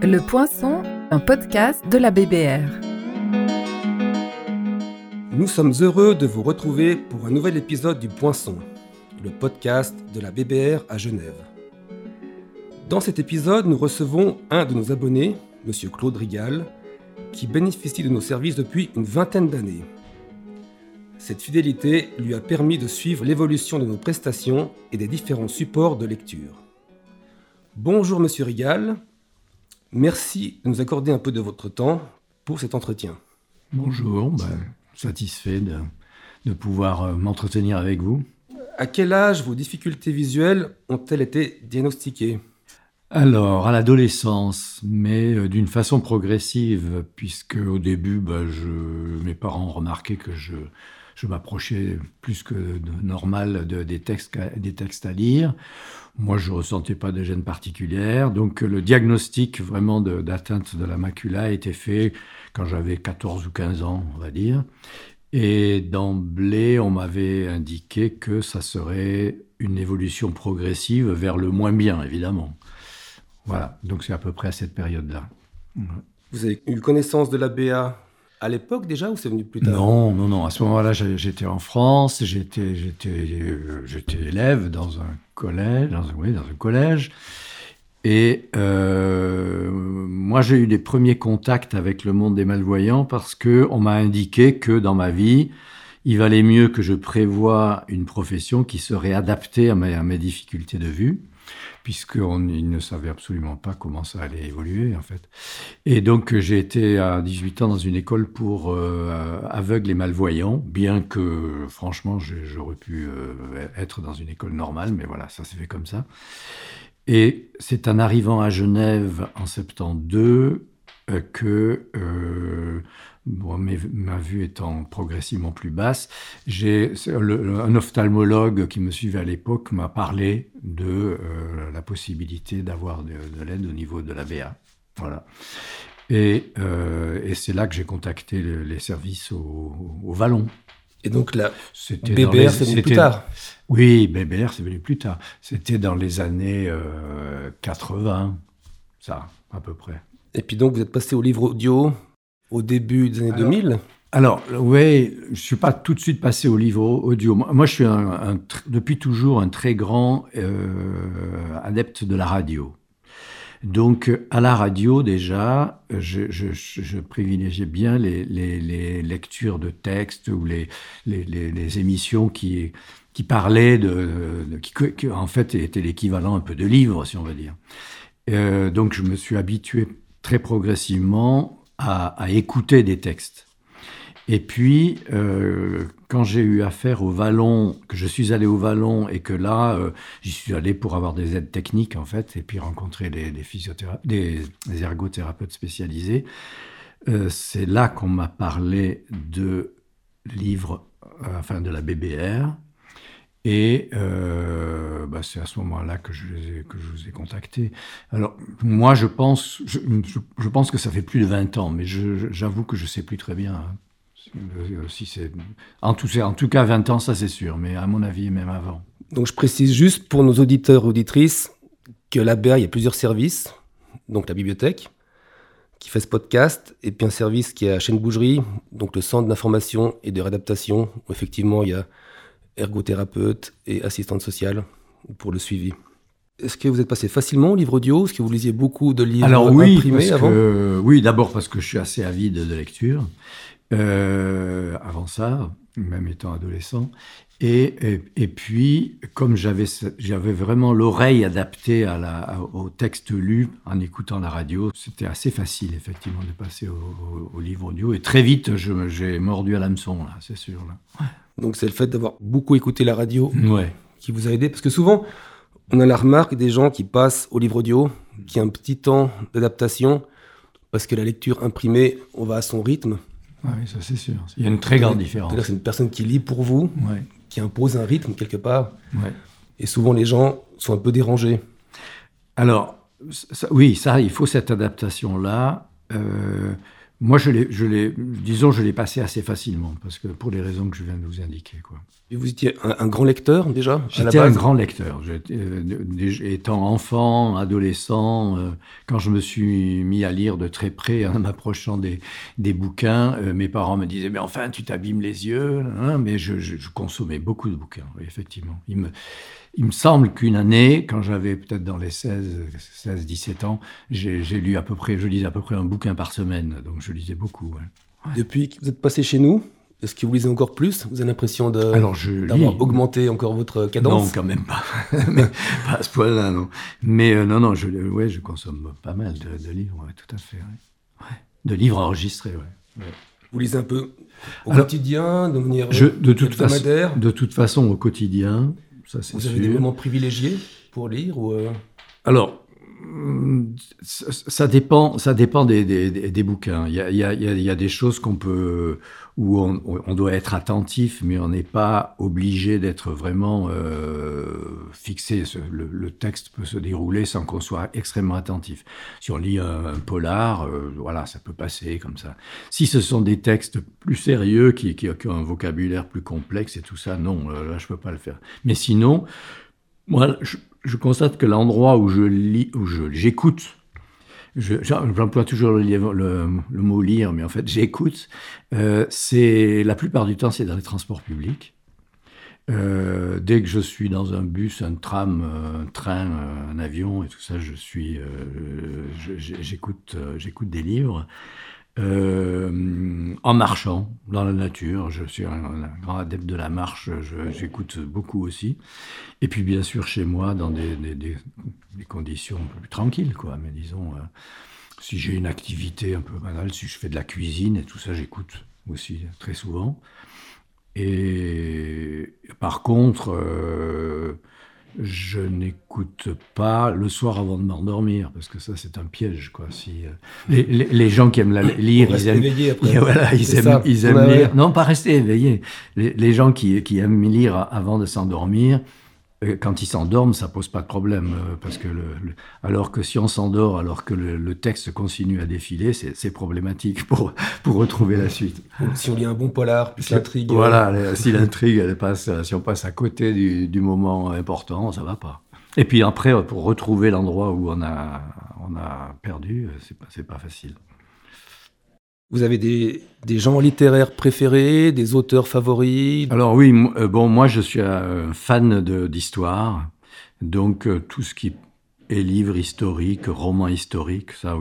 Le Poinçon, un podcast de la BBR. Nous sommes heureux de vous retrouver pour un nouvel épisode du Poinçon, le podcast de la BBR à Genève. Dans cet épisode, nous recevons un de nos abonnés, M. Claude Rigal, qui bénéficie de nos services depuis une vingtaine d'années. Cette fidélité lui a permis de suivre l'évolution de nos prestations et des différents supports de lecture. Bonjour M. Rigal, merci de nous accorder un peu de votre temps pour cet entretien. Bonjour, satisfait de pouvoir m'entretenir avec vous. À quel âge vos difficultés visuelles ont-elles été diagnostiquées ? Alors, à l'adolescence, mais d'une façon progressive, puisque au début, mes parents ont remarqué que je m'approchais plus que de normal des textes à lire. Moi, je ne ressentais pas de gêne particulière. Donc, le diagnostic vraiment d'atteinte de la macula a été fait quand j'avais 14 ou 15 ans, on va dire. Et d'emblée, on m'avait indiqué que ça serait une évolution progressive vers le moins bien, évidemment. Voilà, donc c'est à peu près à cette période-là. Vous avez eu connaissance de la BA à l'époque déjà ou c'est venu plus tard ? Non. À ce moment-là, j'étais en France, j'étais élève dans un collège. Et moi, j'ai eu des premiers contacts avec le monde des malvoyants parce qu'on m'a indiqué que dans ma vie, il valait mieux que je prévoie une profession qui serait adaptée à mes difficultés de vue, puisqu'ils ne savaient absolument pas comment ça allait évoluer, en fait. Et donc, j'ai été à 18 ans dans une école pour aveugles et malvoyants, bien que, franchement, j'aurais pu être dans une école normale, mais voilà, ça s'est fait comme ça. Et c'est en arrivant à Genève en 72 que, ma vue étant progressivement plus basse, un ophtalmologue qui me suivait à l'époque m'a parlé de la possibilité d'avoir de l'aide au niveau de la BA. Voilà. Et c'est là que j'ai contacté les services au Vallon. Et donc là, BBR, c'est venu plus tard. Oui, BBR, c'est venu plus tard. C'était dans les années 80, ça, à peu près. Et puis donc, vous êtes passé au livre audio au début des années 2000 ? Alors, oui, je ne suis pas tout de suite passé au livre audio. Moi, je suis depuis toujours un très grand adepte de la radio. Donc, à la radio, déjà, je privilégiais bien les lectures de textes ou les émissions qui parlaient qui en fait étaient l'équivalent un peu de livres, si on va dire. Donc, je me suis habitué très progressivement à écouter des textes. Et puis, quand j'ai eu affaire au Vallon, que je suis allé au Vallon et que là, j'y suis allé pour avoir des aides techniques, en fait, et puis rencontrer des ergothérapeutes spécialisés, c'est là qu'on m'a parlé de livres, de la BBR. Et c'est à ce moment-là que je vous ai contactés. Alors, moi, je pense que ça fait plus de 20 ans, mais j'avoue que je ne sais plus très bien. Si c'est... En tout cas, 20 ans, ça c'est sûr, mais à mon avis, même avant. Donc je précise juste pour nos auditeurs et auditrices que la BA, il y a plusieurs services, donc la bibliothèque, qui fait ce podcast, et puis un service qui est à Chêne-Bougerie, donc le centre d'information et de réadaptation, où effectivement il y a ergothérapeute et assistante sociale pour le suivi. Est-ce que vous êtes passé facilement au livre audio ? Est-ce que vous lisiez beaucoup de livres imprimés avant ? Oui, d'abord parce que je suis assez avide de lecture. Avant ça, même étant adolescent. Et puis, comme j'avais vraiment l'oreille adaptée au texte lu en écoutant la radio, c'était assez facile, effectivement, de passer au livre audio. Et très vite, j'ai mordu à l'hameçon, là, c'est sûr. Là. Ouais. Donc, c'est le fait d'avoir beaucoup écouté la radio ouais. qui vous a aidé. Parce que souvent, on a la remarque des gens qui passent au livre audio, qui a un petit temps d'adaptation, parce que la lecture imprimée, on va à son rythme. Oui, ça c'est sûr. Il y a une très grande différence. C'est-à-dire que c'est une personne qui lit pour vous, qui impose un rythme quelque part. Ouais. Et souvent, les gens sont un peu dérangés. Alors, il faut cette adaptation-là. Moi, je l'ai passé assez facilement, parce que pour les raisons que je viens de vous indiquer, quoi. Et vous étiez un grand lecteur déjà à la J'étais base? un grand lecteur. Étant enfant, adolescent, quand je me suis mis à lire de très près en m'approchant des bouquins, mes parents me disaient « Mais enfin, tu t'abîmes les yeux !» Mais je consommais beaucoup de bouquins, oui, effectivement. Il me semble qu'une année, quand j'avais peut-être dans les 16-17 ans, je lisais à peu près un bouquin par semaine. Donc je lisais beaucoup. Ouais. Depuis que vous êtes passé chez nous, est-ce que vous lisez encore plus? Vous avez l'impression d'avoir augmenté encore votre cadence? Non, quand même pas. Mais pas à ce point-là, non. Mais non, je consomme pas mal de livres, ouais, tout à fait. Ouais. Ouais. De livres enregistrés, ouais. Vous lisez un peu au quotidien, de manière hebdomadaire? De toute façon, au quotidien, ça c'est sûr. Vous avez des moments privilégiés pour lire ou Alors, ça dépend des bouquins. Il y a des choses où on doit être attentif, mais on n'est pas obligé d'être vraiment fixé. Le texte peut se dérouler sans qu'on soit extrêmement attentif. Si on lit un polar, voilà, ça peut passer comme ça. Si ce sont des textes plus sérieux, qui ont un vocabulaire plus complexe et tout ça, non, là, je peux pas le faire. Mais sinon, moi, je constate que l'endroit où j'écoute, j'emploie toujours le mot lire, mais en fait j'écoute, c'est la plupart du temps c'est dans les transports publics. Dès que je suis dans un bus, un tram, un train, un avion et tout ça, j'écoute des livres. En marchant dans la nature, je suis un grand adepte de la marche, j'écoute beaucoup aussi. Et puis bien sûr chez moi, dans des conditions un peu plus tranquilles, quoi. Mais disons, si j'ai une activité un peu banale, si je fais de la cuisine et tout ça, j'écoute aussi très souvent. Et par contre, je n'écoute pas le soir avant de m'endormir, parce que ça, c'est un piège, quoi. Les gens qui aiment lire, ils aiment éveillé après. Voilà, ils aiment lire. Non, pas rester éveillé. Les gens qui aiment lire avant de s'endormir, quand ils s'endorment, ça pose pas de problème, parce que alors que si on s'endort, alors que le texte continue à défiler, c'est problématique pour retrouver la suite. Donc, si on lit un bon polar, plus l'intrigue. Voilà, si l'intrigue, si on passe à côté du moment important, ça va pas. Et puis après, pour retrouver l'endroit où on a perdu, c'est pas facile. Vous avez des genres littéraires préférés, des auteurs favoris? Alors oui, moi je suis un fan d'histoire, donc tout ce qui est livre historique, roman historique, ça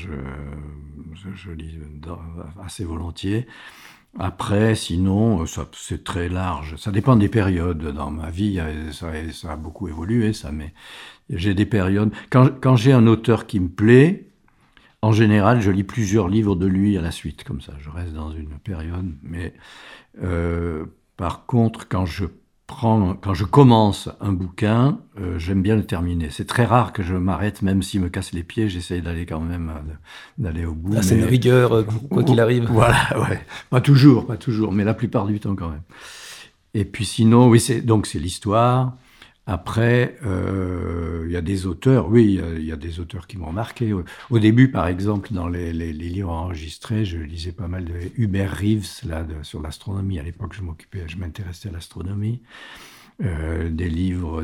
je lis assez volontiers. Après, sinon, c'est très large. Ça dépend des périodes. Dans ma vie, ça a beaucoup évolué, ça, mais j'ai des périodes. Quand j'ai un auteur qui me plaît, en général, je lis plusieurs livres de lui à la suite, comme ça. Je reste dans une période. Mais par contre, quand je commence un bouquin, j'aime bien le terminer. C'est très rare que je m'arrête, même s'il me casse les pieds. J'essaye d'aller quand même d'aller au bout. Là, c'est une rigueur, quoi qu'il arrive. Voilà, ouais. Pas toujours, mais la plupart du temps quand même. Et puis sinon, oui, c'est l'histoire. Après, il y a des auteurs, oui, il y a des auteurs qui m'ont marqué. Au début, par exemple, dans les livres enregistrés, je lisais pas mal de Hubert Reeves, sur l'astronomie. À l'époque, je m'intéressais à l'astronomie. Des livres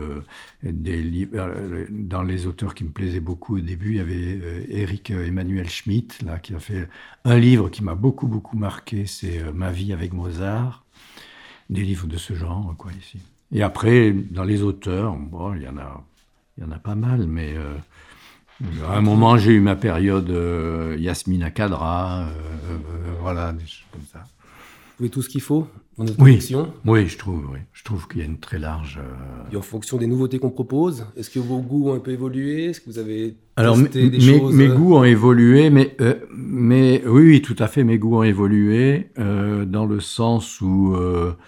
dans les auteurs qui me plaisaient beaucoup au début, il y avait Éric Emmanuel Schmitt, là, qui a fait un livre qui m'a beaucoup, beaucoup marqué, c'est Ma vie avec Mozart. Des livres de ce genre, quoi, ici. Et après, dans les auteurs, bon, il y en a pas mal, mais à un moment, j'ai eu ma période Yasmina Khadra, voilà, des choses comme ça. Vous trouvez tout ce qu'il faut dans notre collection? Oui, je trouve qu'il y a une très large... Et en fonction des nouveautés qu'on propose, est-ce que vos goûts ont un peu évolué? Est-ce que vous avez testé des choses? Mes goûts ont évolué, mais oui, tout à fait, mes goûts ont évolué, dans le sens où...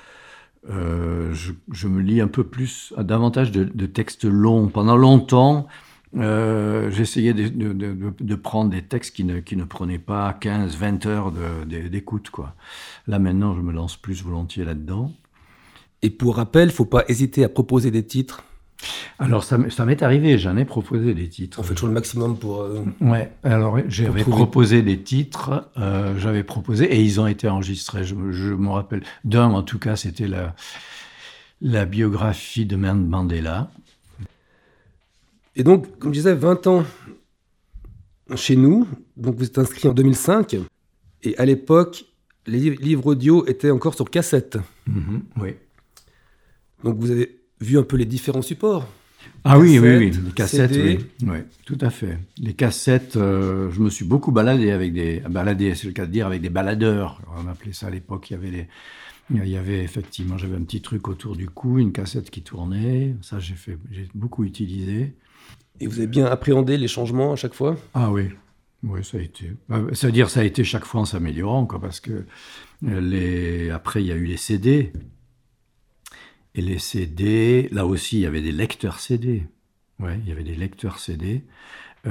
je me lis davantage de textes longs. Pendant longtemps, j'essayais de prendre des textes qui ne prenaient pas 15-20 heures d'écoute, quoi. Là, maintenant, je me lance plus volontiers là-dedans. Et pour rappel, il ne faut pas hésiter à proposer des titres Alors, ça m'est arrivé, j'en ai proposé des titres. On fait toujours le maximum pour... Ouais, alors j'avais trouver. proposé des titres, et ils ont été enregistrés. Je me rappelle d'un, en tout cas, c'était la biographie de Mandela. Et donc, comme je disais, 20 ans chez nous. Donc, vous êtes inscrit en 2005. Et à l'époque, les livres audio étaient encore sur cassette. Oui. Donc, vous avez vu un peu les différents supports. Ah oui, les CD. cassettes, oui, tout à fait. Les cassettes, je me suis beaucoup baladé, c'est le cas de dire, avec des baladeurs. On appelait ça à l'époque, il y avait effectivement, j'avais un petit truc autour du cou, une cassette qui tournait. Ça, j'ai beaucoup utilisé. Et vous avez bien appréhendé les changements à chaque fois? Ah oui, ça a été. C'est-à-dire, ça a été chaque fois en s'améliorant, quoi, parce que après, il y a eu les CD. Et les CD, là aussi, il y avait des lecteurs CD. Ouais, il y avait des lecteurs CD. Il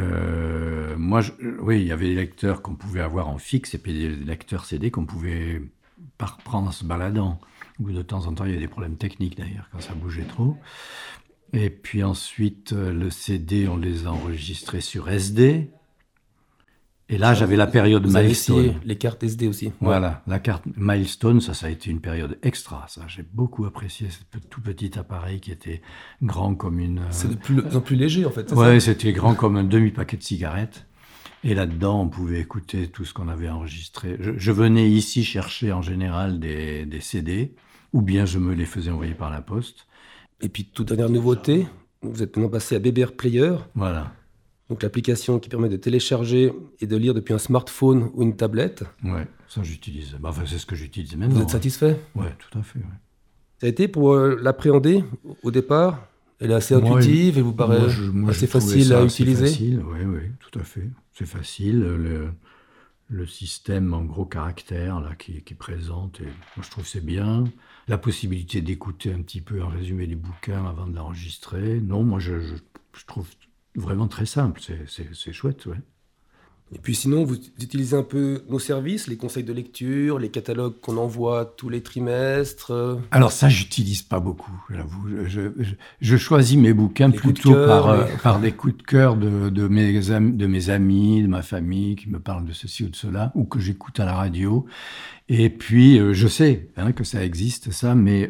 y avait des lecteurs qu'on pouvait avoir en fixe et puis des lecteurs CD qu'on pouvait prendre en se baladant. Ou de temps en temps, il y avait des problèmes techniques d'ailleurs, quand ça bougeait trop. Et puis ensuite, le CD, on les a enregistrés sur SD. Et là, j'avais la période Vous avez Milestone. essayé les cartes SD aussi. Voilà, la carte Milestone, ça a été une période extra. Ça, j'ai beaucoup apprécié ce tout petit appareil qui était grand comme une... C'est de plus en plus léger, en fait. Ouais, c'était grand comme un demi-paquet de cigarettes. Et là-dedans, on pouvait écouter tout ce qu'on avait enregistré. Je venais ici chercher en général des CD, ou bien je me les faisais envoyer par la poste. Et puis, toute dernière nouveauté, vous êtes maintenant passé à BBR Player. Voilà. Donc l'application qui permet de télécharger et de lire depuis un smartphone ou une tablette. Ouais, ça j'utilise. C'est ce que j'utilise maintenant. Vous êtes satisfait? Ouais, tout à fait. Ouais. Ça a été pour l'appréhender au départ? Elle est assez intuitive, elle vous paraît assez facile à utiliser? Oui, tout à fait. C'est facile. Le système en gros caractères là, qui présente, et moi je trouve que c'est bien. La possibilité d'écouter un petit peu un résumé du bouquin avant de l'enregistrer. Non, moi je trouve vraiment très simple, c'est chouette, ouais. Et puis sinon, vous utilisez un peu nos services, les conseils de lecture, les catalogues qu'on envoie tous les trimestres. Alors ça, j'utilise pas beaucoup, j'avoue. Je choisis mes bouquins Les plutôt cœur, par des coups de cœur de mes amis, de ma famille, qui me parlent de ceci ou de cela, ou que j'écoute à la radio. Et puis, je sais que ça existe, ça, mais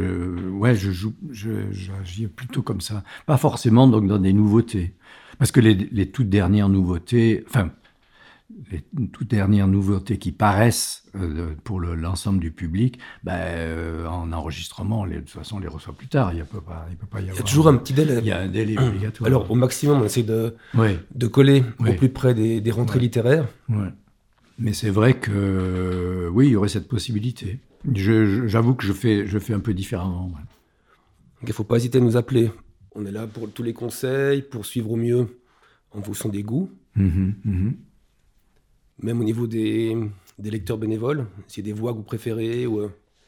j'agis plutôt comme ça. Pas forcément donc dans des nouveautés. Parce que les toutes dernières nouveautés, les toutes dernières nouveautés qui paraissent pour l'ensemble du public, en enregistrement, de toute façon, on les reçoit plus tard. Il peut pas y avoir... Il y a toujours un petit délai. Il y a un délai obligatoire. Alors, au maximum, on essaie de coller au plus près des rentrées littéraires. Ouais. Mais c'est vrai que, oui, il y aurait cette possibilité. J'avoue que je fais un peu différemment. Ouais. Donc, il ne faut pas hésiter à nous appeler. On est là pour tous les conseils, pour suivre au mieux en fonction des goûts. Même au niveau des lecteurs bénévoles, s'il y a des voix que vous préférez ou...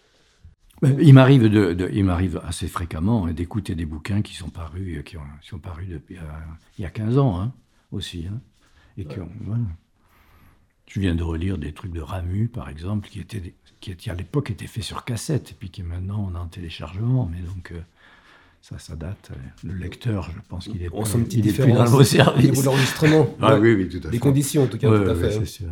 Il m'arrive assez fréquemment d'écouter des bouquins qui sont parus depuis il y a 15 ans aussi. Et voilà. Je viens de relire des trucs de Ramu, par exemple, qui à l'époque étaient faits sur cassette, et puis qui maintenant on a en téléchargement. Mais donc, ça date. Le lecteur, je pense qu'il est plus dans le service. Au niveau de l'enregistrement. Oui, tout à fait. Des conditions, en tout cas, tout à fait. C'est sûr.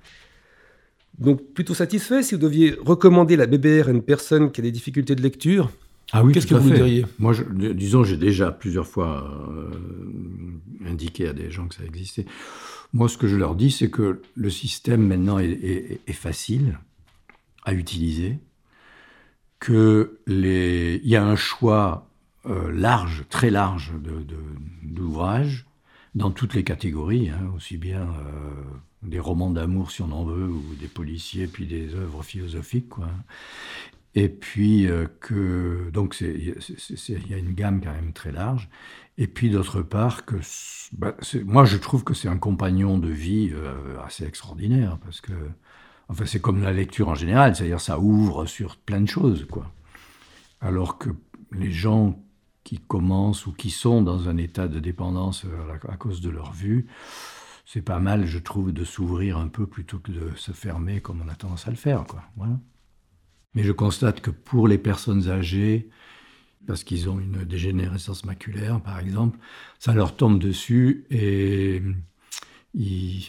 Donc, plutôt satisfait, si vous deviez recommander la BBR à une personne qui a des difficultés de lecture, qu'est-ce que vous lui diriez? Moi, disons, j'ai déjà plusieurs fois indiqué à des gens que ça existait. Moi, ce que je leur dis, c'est que le système, maintenant, est facile à utiliser, qu'il y a un choix très large d'ouvrages, dans toutes les catégories, aussi bien des romans d'amour, si on en veut, ou des policiers, puis des œuvres philosophiques, quoi. Et puis donc il y a une gamme quand même très large. Et puis d'autre part moi je trouve que c'est un compagnon de vie assez extraordinaire, parce que c'est comme la lecture en général, c'est-à-dire ça ouvre sur plein de choses, quoi. Alors que les gens qui commencent ou qui sont dans un état de dépendance à cause de leur vue, c'est pas mal, je trouve, de s'ouvrir un peu plutôt que de se fermer comme on a tendance à le faire, quoi. Voilà. Mais je constate que pour les personnes âgées, parce qu'ils ont une dégénérescence maculaire, par exemple, ça leur tombe dessus et ils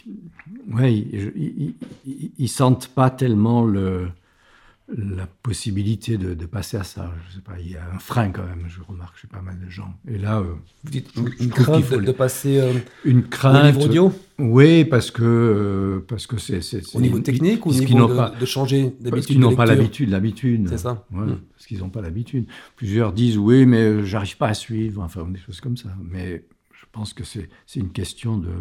sentent pas tellement la possibilité de passer à ça. Je sais pas, il y a un frein quand même, je remarque chez pas mal de gens. Et là, vous dites une crainte de passer une crainte, au livre audio. Oui, parce que c'est au niveau technique ou au niveau de changer d'habitude. Parce qu'ils n'ont pas l'habitude. C'est ça. Ouais, parce qu'ils n'ont pas l'habitude. Plusieurs disent oui, mais j'arrive pas à suivre. Enfin, des choses comme ça. Mais je pense que c'est une question de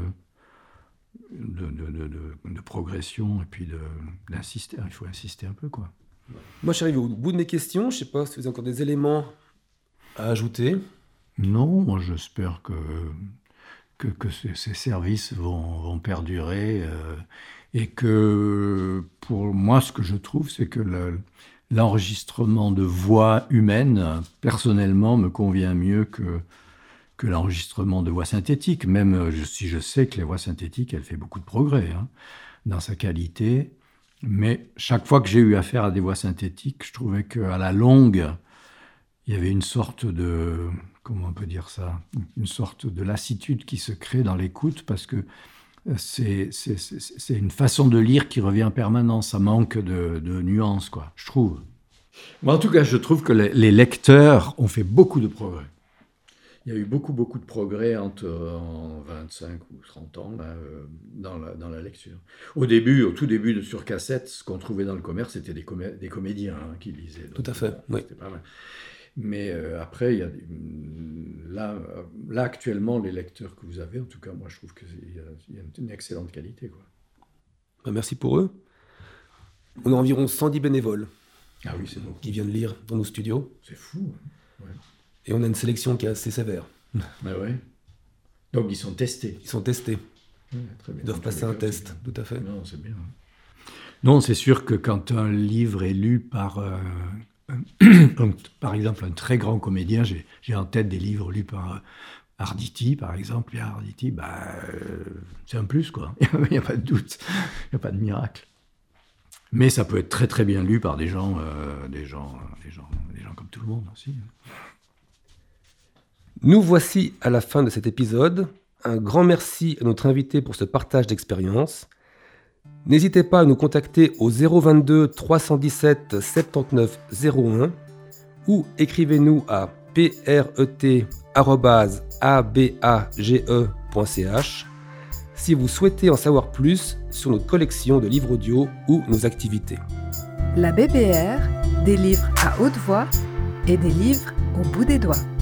progression et puis d'insister. Il faut insister un peu, quoi. Moi, je suis arrivé au bout de mes questions. Je ne sais pas si vous avez encore des éléments à ajouter. Non, moi j'espère que ces services vont perdurer et que pour moi, ce que je trouve, c'est que l'enregistrement de voix humaines, personnellement, me convient mieux que l'enregistrement de voix synthétique. Même si je sais que les voix synthétiques, elle fait beaucoup de progrès dans sa qualité. Mais chaque fois que j'ai eu affaire à des voix synthétiques, je trouvais qu'à la longue, il y avait une sorte de... Comment on peut dire ça ? Une sorte de lassitude qui se crée dans l'écoute parce que c'est une façon de lire qui revient en permanence. Ça manque de nuances, quoi, je trouve. Moi, en tout cas, je trouve que les lecteurs ont fait beaucoup de progrès. Il y a eu beaucoup de progrès en 25 ou 30 ans là, dans la lecture. Au tout début sur cassette, ce qu'on trouvait dans le commerce, c'était des comédiens qui lisaient. Donc, tout à fait, oui. C'était pas mal. Mais après, il y a là, actuellement, les lecteurs que vous avez, en tout cas, moi, je trouve qu'il y a une excellente qualité, quoi. Merci pour eux. On a environ 110 bénévoles qui viennent lire dans nos studios. C'est fou. Ouais. Et on a une sélection qui est assez sévère. Ouais. Donc, ils sont testés. Ils sont testés. Ouais, très bien. Ils doivent passer un test, tout à fait. Non, c'est bien. Non, c'est sûr que quand un livre est lu par... par exemple, un très grand comédien, j'ai en tête des livres lus par Arditi, par exemple. Et Arditi, c'est un plus, quoi. Il n'y a pas de doute, il n'y a pas de miracle. Mais ça peut être très très bien lu par des gens comme tout le monde aussi. Nous voici à la fin de cet épisode. Un grand merci à notre invité pour ce partage d'expérience. N'hésitez pas à nous contacter au 022 317 79 01 ou écrivez-nous à pret@abage.ch si vous souhaitez en savoir plus sur notre collection de livres audio ou nos activités. La BBR, des livres à haute voix et des livres au bout des doigts.